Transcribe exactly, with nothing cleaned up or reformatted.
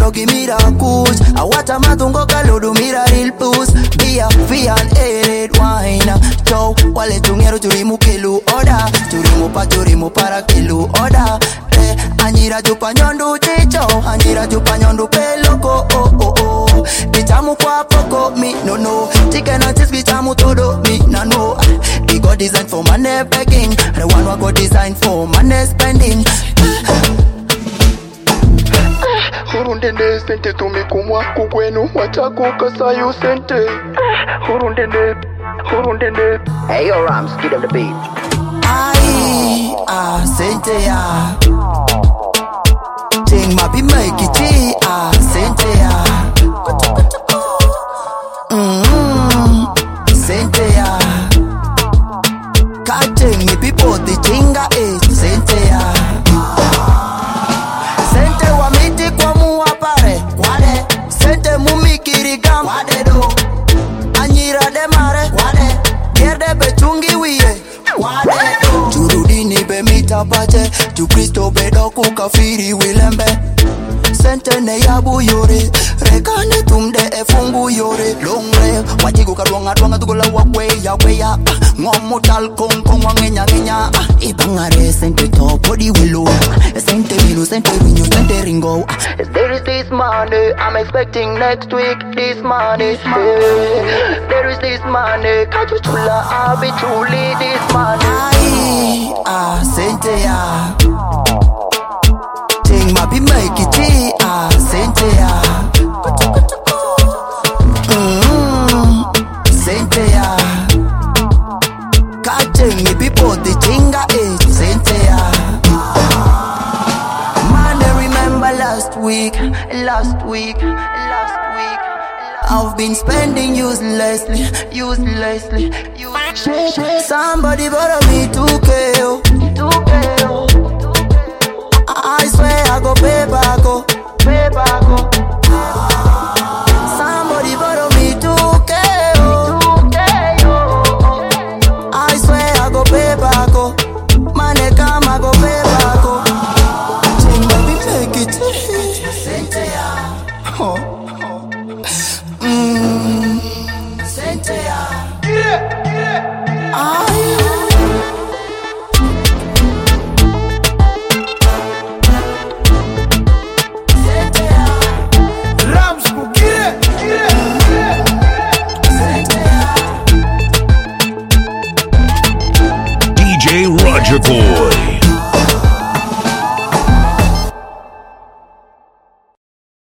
give me the kush. I want a matungo kaludu mira real puss. Be a fee and aided wine. Chow, wale tungero turimu kilu oda. Turimu pa turimu para kilu oda. Eh, anira jupa nyondu chicho. Anira jupa nyondu peloko, oh oh oh. Bitamu kwa poko, me no no. Chicken and cheese bitamu todo, me no no. They got designed for money begging. The one who got designed for money spending. Hurundende sente tumikumwa kukwenu wachako kasayo sente. Hurundende, hurundende. Hey yo Rams, give them the beat. Aye, ah, sente ya. Ting ma be make it, ah, sente ya. Mmm, sente ya. Catching me people the jinga eh, sente ya. Sente wa miti kwa muapare, wade. Sente mumikirigam, wade do. Anyira de mare, wade. Gerde bechungi wiye, wade do. Turudini be mitapache, tu Kristo bedo kukafiri wilembe. Sente ne yabu yore, rekane tumde efungu yore. Longre, wajigu kadwanga dwanga tugula wakwe ya weya. Ngomu tal kong kong wangenya ngenya. Ibangare sente to body willow. Sente minu, sente winyo, sente ringo. There is this money, I'm expecting next week this money. Hey, there is this money, kaju chula, I'll be truly this money. Aye, ah, sente ya. Ting ma be make it, ah, sente ya. Mmm, sente ya. Catching me people the jinga eh, sente ya. Man, I remember last week, last week, last week. I've been spending uselessly, uselessly, uselessly. Somebody borrow me two K, oh. two K.